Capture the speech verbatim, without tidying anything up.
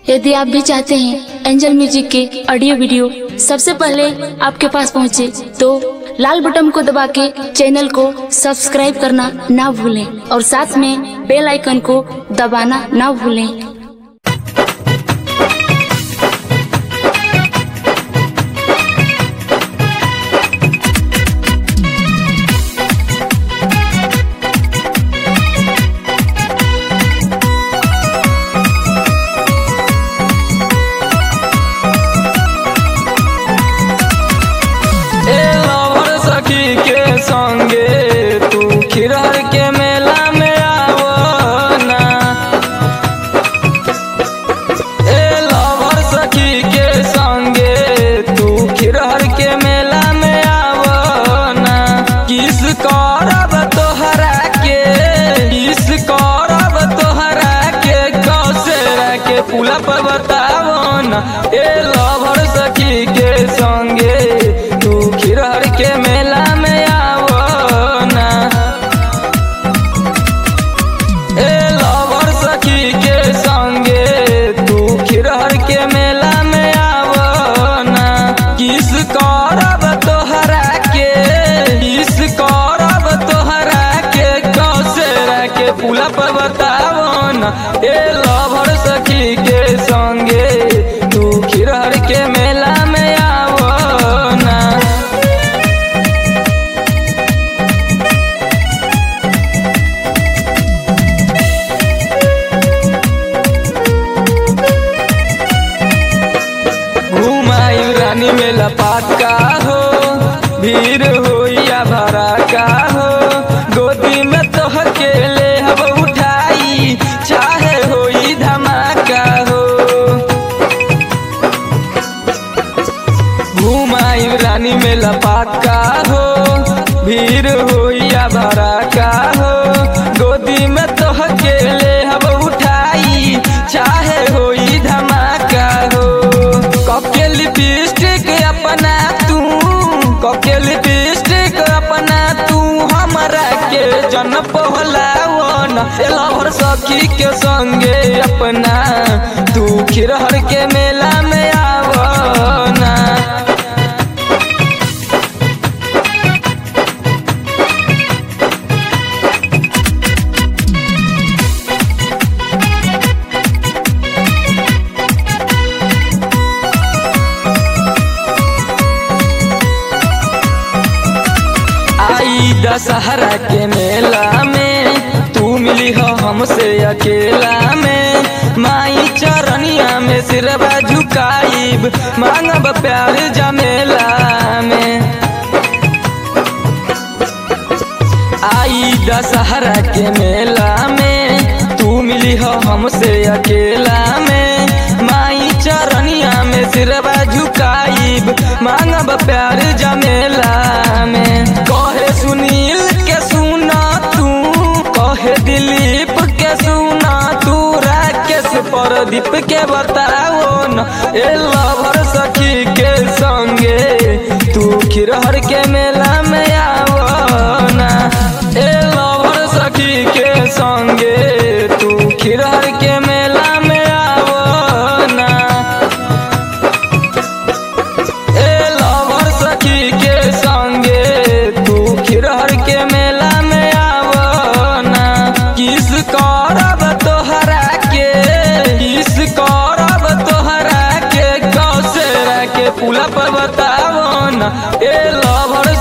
यदि आप भी चाहते हैं एंजल म्यूजिक के ऑडियो वीडियो सबसे पहले आपके पास पहुंचे, तो लाल बटन को दबा के चैनल को सब्सक्राइब करना ना भूलें और साथ में बेल आइकन को दबाना ना भूलें। संगे तू खिरहर के मेला में आवो ना, ए लवर सखी के संगे तू खिरहर के मेला में आवो ना। किस करब तोहरा के, किस करब तोहरा के, कौशेरा के पुला पर बतावो ना। ए लवर सखी के संगे तू खिरहर के मेला में करब तोहरा के, किस करब तोहरा के, कौशेरा के पुला पर बतावो ना। ए लवर सखी के संगे तू खिरहर के मेला में आवो ना। घुमाई रानी मेला पाका हो, भीड़ हो या भरा का हो, गोदी में तो अकेले हब उठाई, चाहे हो धमाका हो। घुमाई रानी मेला पाका हो, भीड़ हो या भरा का हो, गोदी में तो अकेले हब उठाई, चाहे हो धमाका हो। कके लिपस्टिक अपना तू, कके लिपस्टिक अपना तू हमरा के जन पहलावो ना। लवर सखी के संगे अपना तू खिरहर के मेला में आवो ना। दशहरा के मेला में तू मिली हो हमसे अकेला में, माई चरनिया में सिरवा झुकाईब, मांगब प्यार जमेला में। आई दशहरा के मेला में तू मिली हो हमसे अकेला में, माई चरनिया में सिरवा झुकाईब, मांगब प्यार जमेला में। कहे सुनील के सुना तू, कहे दिलीप के सुना तू, राकेश प्रदीप के बताओ न। ए लवर सखी के संगे तू खिरहर के मेला में आवो ना। ए लवर सखी के संगे तू खिरहर के मेला में आवो ना। ए लवर सखी के संगे तू खिरहर के मेला में आवो ना। किस करब तोहरा के, किस करब तोहरा के, कौशेरा के पुला पर बतावो ना। ए लवर